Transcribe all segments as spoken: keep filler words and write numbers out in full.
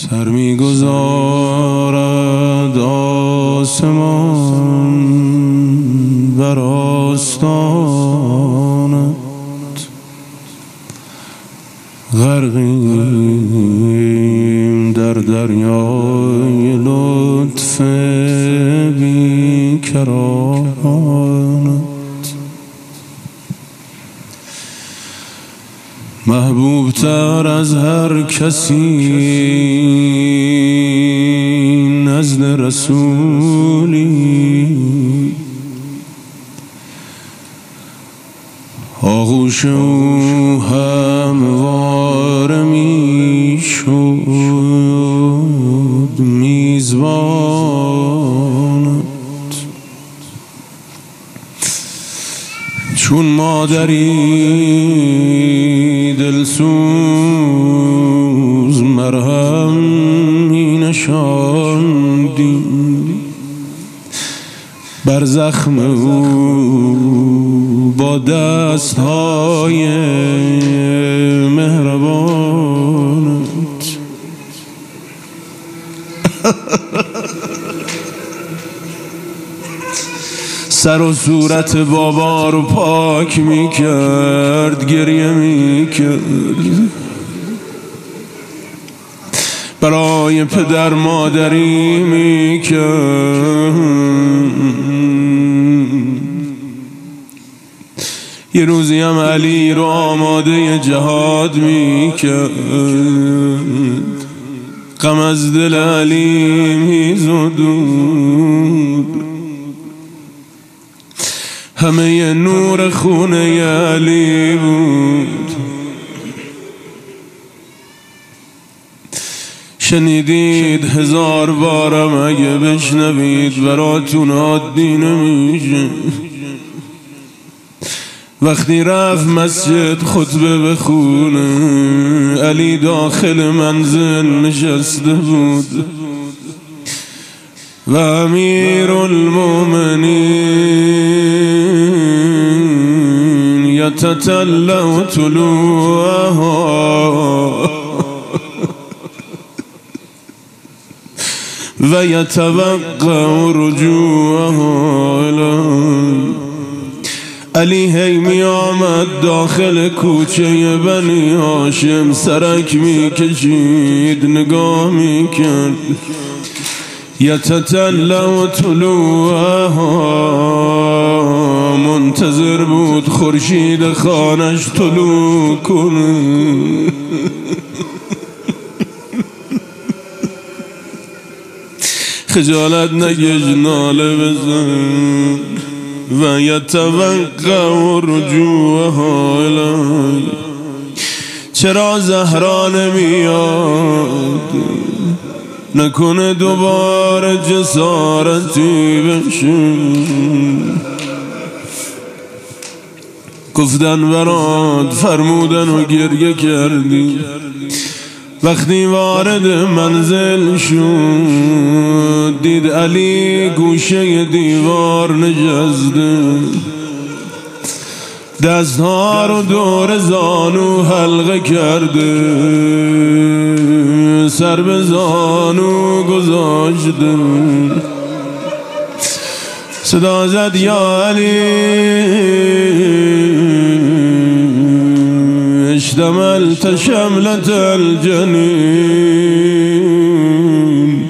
سر می گذارد آسمان بر آستانت، غرقیم در دریای لطف بیکرانت. محبوب تر از هر کسی نزد رسولی، آغوش او همواره می شد میزبانت. چون مادری دلسوز مرهم می نشاندی بر زخم او با دستهای مهربانت. سر و صورت بابا رو پاک می کرد، گریه می کرد برای پدر مادری می کرد. یه روزی هم علی رو آماده جهاد می کرد، غم از دل علی می زدود، همه ی نور خونه علی بود. شنیدید هزار بارم اگه بشنوید براتون عادی نمیشه. وقتی رفت مسجد خطبه بخونه، علی داخل منزل نشسته بود و امیر المؤمنین یتطلع طلوعها و یتوقع رجوعها الیه. علی هی می آمد داخل کوچه بنی هاشم، سرک می کشید نگاه می کرد، یتطلع طلوعها، منتظر بود خورشید خانش طلوع کنه. خجالت نکش ناله بزن. و یتوقع رجوعها الیه. چرا زهرا نمیاد؟ نکنه دوباره جسارتی بشه. گفتن برات فرمودن و گریه کردی. وقتی وارد منزل شد دید علی گوشه دیوار نشسته، دستها رو دور زانو حلقه کرده، سر به زانو گذاشته. صدا زد یا علی اشتملت شملة الجنین،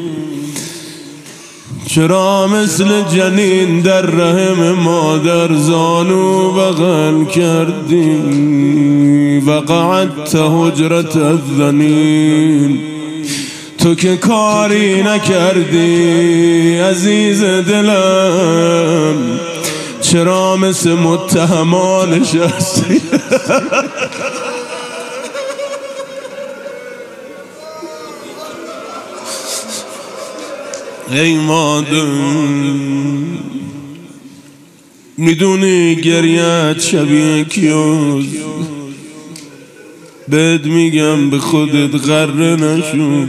چرا مثل جنین در رحم مادر زانو بغل کردی؟ وقعدت حجرة الذنین، تو که کاری نکردی عزیز دلم، چرا مثل متهمان نشستی؟ ای مادر میدونی گریت شبیه کیاست؟ بهت میگم به خودت غره نشو.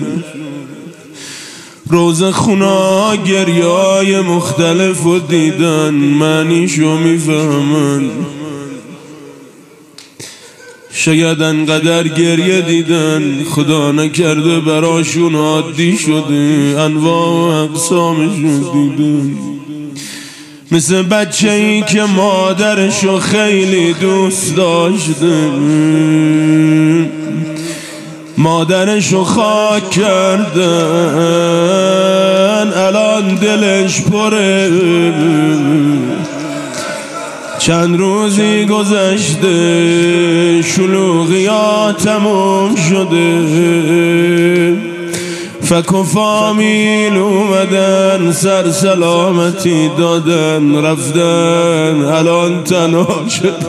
روز خونا گریه های مختلف و دیدن معنیشو میفهمن. شاید انقدر گریه دیدن خدا نکرده براشون عادی شده، انواع و اقسامشون دیدن. مثل بچه ای که مادرشو خیلی دوست داشته، مادرشو خاک کردن الان دلش پره. چند روزی گذشته شلوغیات تموم شده، فک و فامیل اومدن سر سلامتی دادن رفتن الان تنها شد.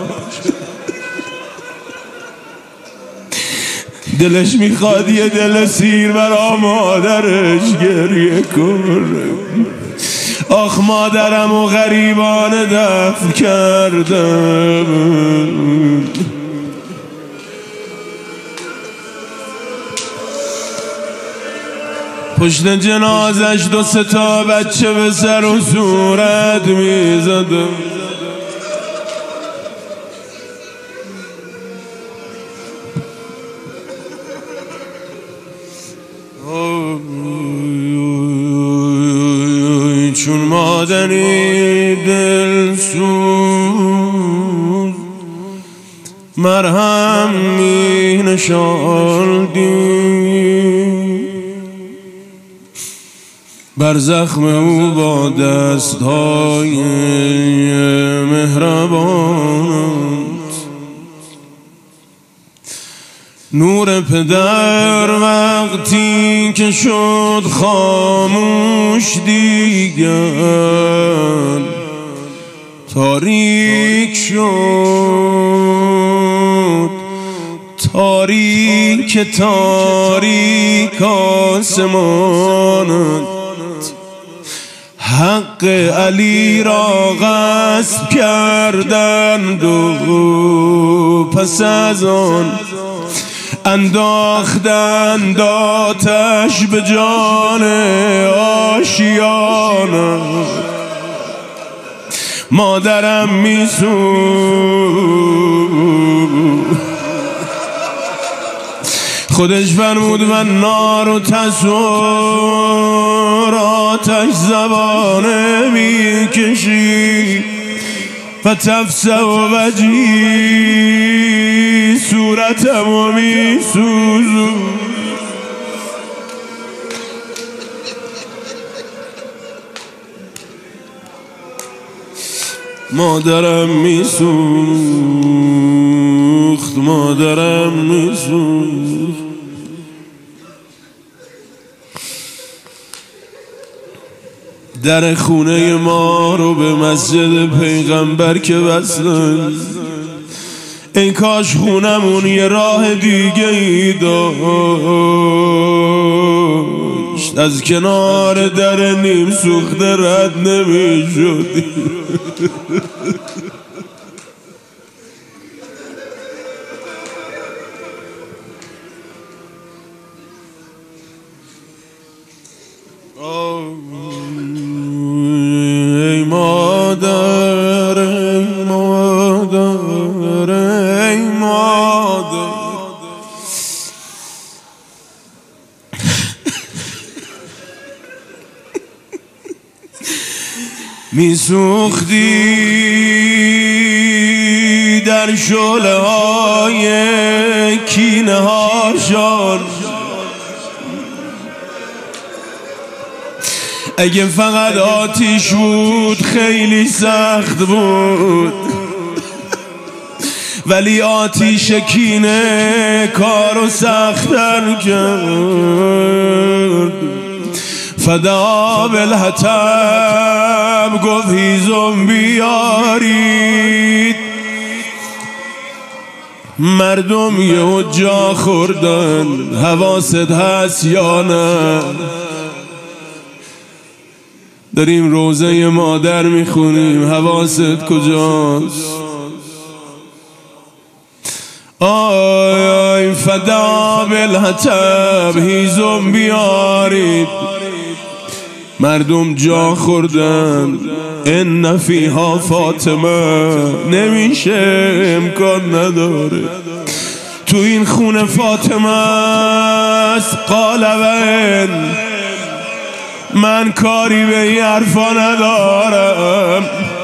دلش میخواد یه دل سیر برا مادرش گریه کنه. آخ مادرم و غریبانه دفن کردم. پشت جنازش دو سه تا بچه به سر و صورت میزدم. چون مادری دل سوز مرهم می نشاندی، بر زخم او با دستهای مهربانت. نور پدر وقتی که شد خاموش دیگر، تاریک شد تاریک تاریک آسمانت. حق علی را غصب کردند و پس از آن انداختند آتش به جان آشیانه. مادرم میسوخت، خودش فرمود و نار و تصور آتش زبانه میکشی و تفسه و وجی صورتم و میسوزو. مادرم میسوخت، مادرم میسوخت. در خونه ما رو به مسجد پیغمبر که وصلن، این کاش خونمون یه راه دیگه ای داشت، از کنار در نیم سوخته رد نمی شدی. ای مادر ای مادر ای مادر، میسوختی در شعله های کینه هاشان. اگه فقط آتیش بود خیلی سخت بود، ولی آتیش کینه کارو سخت‌تر کرد. فدا بالحطب گفت هیزم بیارید. مردم یه جا خوردن، حواست هست یا نه؟ داریم روزه مادر میخونیم، حواست کجاست؟ آی آی فدا بالحطب هیزم بیارید. مردم جا خوردن، ان فیها فاطمه، نمیشه امکان نداره. تو این خونه فاطمه است. قالبن من کاری به این حرفا ندارم.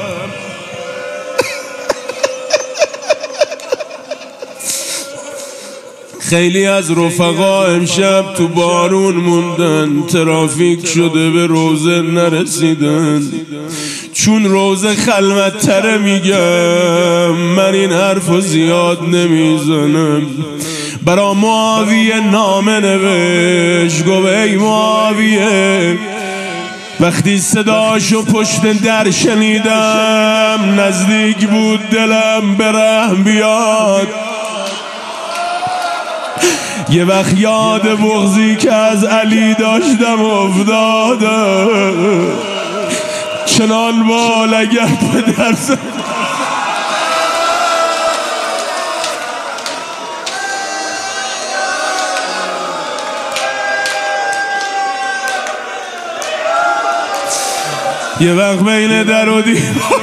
خیلی از رفقا امشب تو بارون موندن، ترافیک شده به روزه نرسیدن. چون روزه خلوت‌تره میگم، من این حرفو زیاد نمیزنم. برا معاویه نامه نوشت، گفت ای معاویه وقتی صداشو پشت در شنیدم نزدیک بود دلم به رحم بیاد. یه وقت یاد بغضی که از علی داشتم افتاده، چنان با لگد به درس یه وقت بین در و دیوار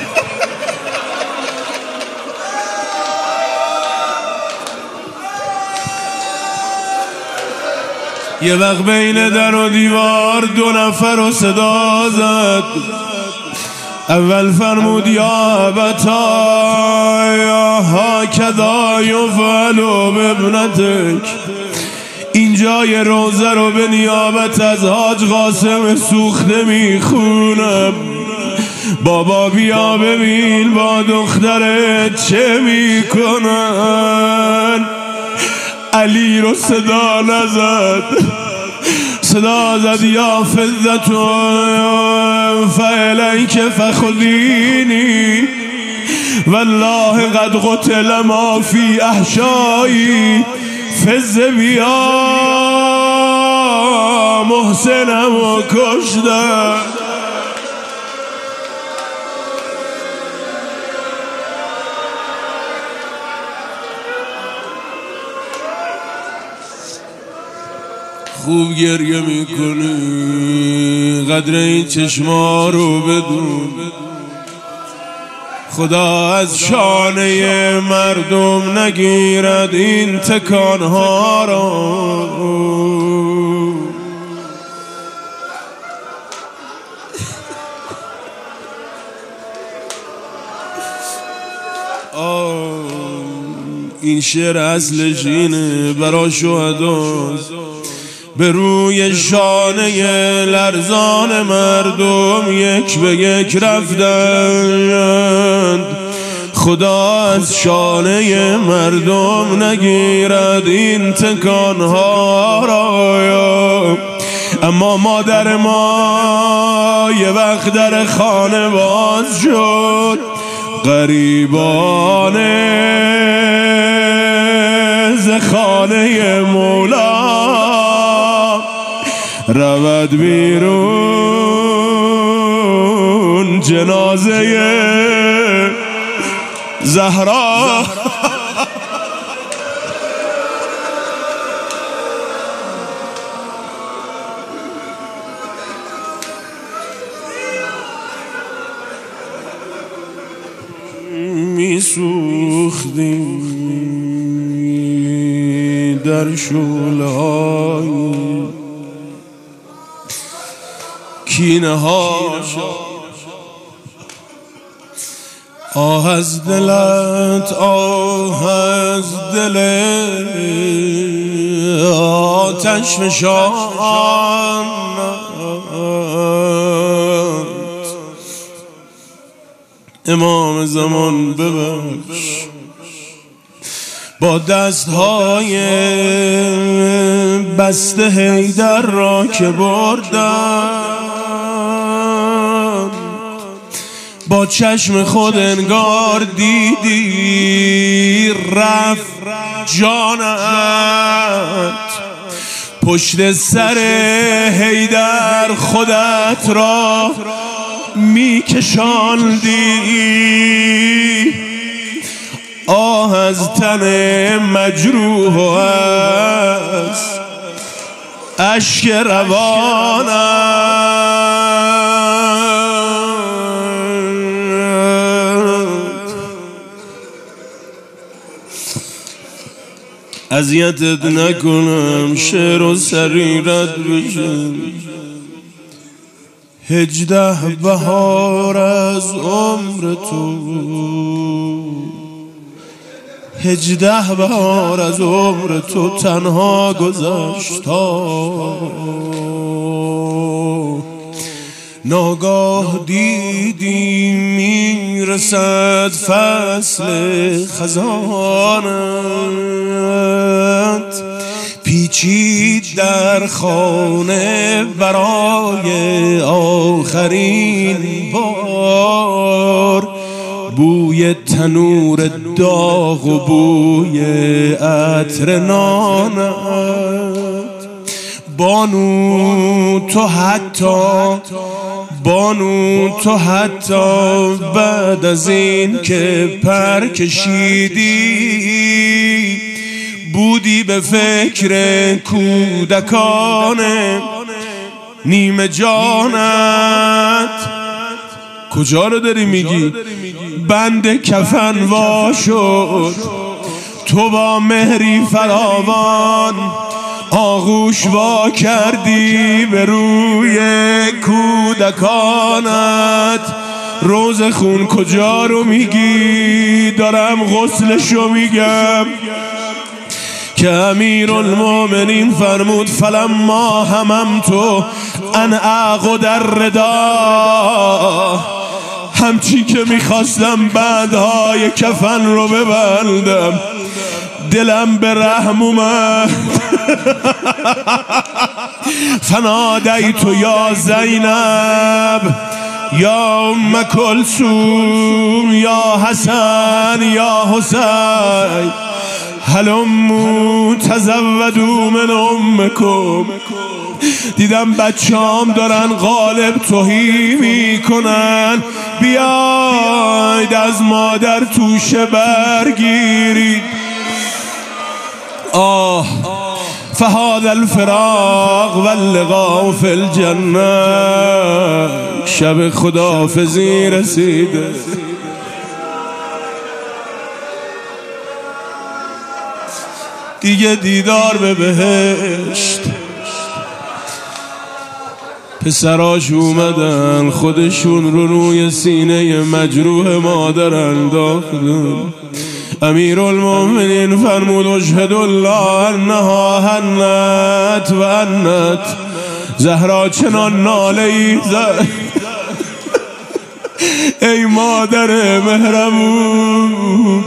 یه وقت بین در و دیوار دو نفر رو صدا زد. اول فرمود یا ابتا یا هاکذا یفعل بابنتک، اینجا یه روزه رو به نیابت از حاج قاسم سوخته میخونم. بابا بیا ببین با دخترت چه میکنن. علی رو صدا نزد، صدا زد یا فضتون فالیک فخذینی والله قد قتل ما فی احشایی فز بیا محسنم و کشتن. خوب گریه میکنی، قدر این چشما رو بدون. خدا از شانه مردم نگیرد این تکانها را. این شعر اصلش اینه برا شهداست، به روی شانه لرزان مردم یک به یک رفتند. خدا از شانه مردم نگیرد این تکانها را. اما مادر ما یه وقت در خانه باز شد، غریبانه ز خانه مولا رود بیرون جنازه زهرا. می سوختی در شعله‌های کینه ها، آه از دلت آه از دلت آتش فشان. امام زمان ببخش با دستهای بسته حیدر را که بردن، با چشم خود انگار دیدی رفت جانت. پشت سر حیدر خودت را میکشاندی، آه از تن مجروح و از اشک روانت. اذیتت نکنم شعر و سریرت بشم. هجده بهار از عمر تو، هجده بهار از عمر تو تنها گذشت، ناگاه دیدی میرسد فصل خزانت، پیچید در خانه برای آخرین بار، بوی تنور داغ و بوی عطر نانت. بانو تو حتی بانو تو حتی بعد از این که پر کشیدی بودی به فکر کودکان نیمه جانت. کجا رو داری میگی؟ بند کفن وا شد، تو با مهری فراوان آغوش وا کردی به روی کودکانت. روز خون کجا رو میگی؟ دارم غسلشو میگم که امیر المؤمنین فرمود فلما هممتو ان اعقد الرداء، همچی که میخواستم بندهای کفن رو ببندم دلم به رحم اومد. فنادیت یا زینب یا ام کلثوم یا حسن یا حسین هلموا تزودوا من امکم. دیدم بچه‌ام دارن قالب تهی میکنن، بیاید از مادر توشه برگیرید. آه فهذا الفراق واللقاء فی الجنه. شب خداحافظی رسیده، دیگه دیدار به بهشت. پسراش اومدن خودشون رو روی سینه مجروح مادر انداختن. امیر المؤمنین فرمود اشهد الله انها هنت و انت. زهرا چنان ناله ای زد ای مادر مهربون،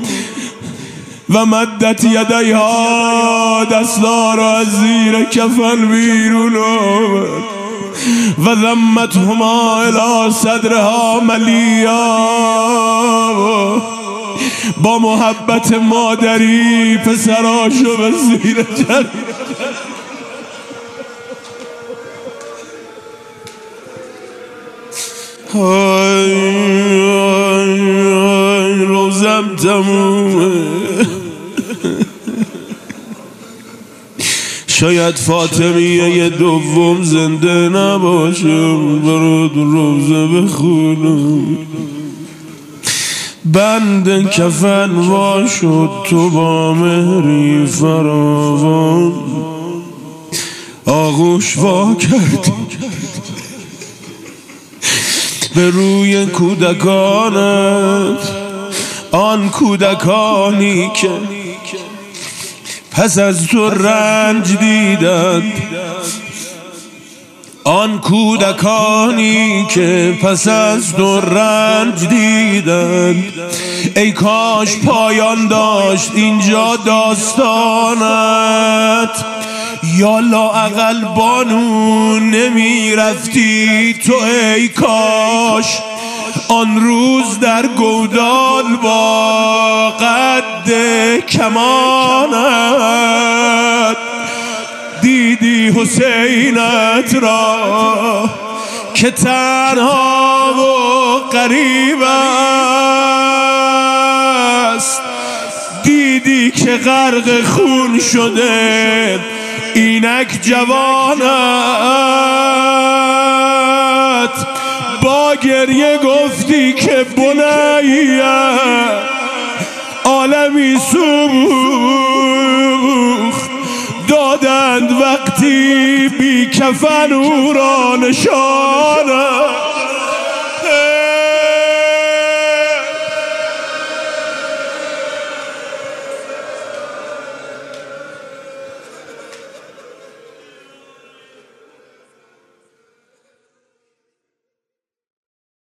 و مدت یدیها، دستار از زیر کفن بیرون آمد و ضمتهما الی صدرها ملیا. با محبت مادری پسراشو به زیر جرید. های روزم تمومه، شاید فاطمیه دوم زنده نباشم برات روزه بخونم. بند کفن وا شد، تو با مهری فراوان آغوش وا کردی به روی کودکانت. آن کودکانی که پس از تو رنج دیدند، آن کودکانی که پس از تو رنج دیدند. ای کاش پایان داشت اینجا داستانت. یا لااقل بانو نمی رفتی تو، ای کاش آن روز در گودال با قد کمانت دیدی حسینت را که تنها و غریب است. دیدی که غرق خون شده اینک جوانت. با گریه گفتی که بنیه عالمی سبود دادند وقتی بی کفن او را نشانه.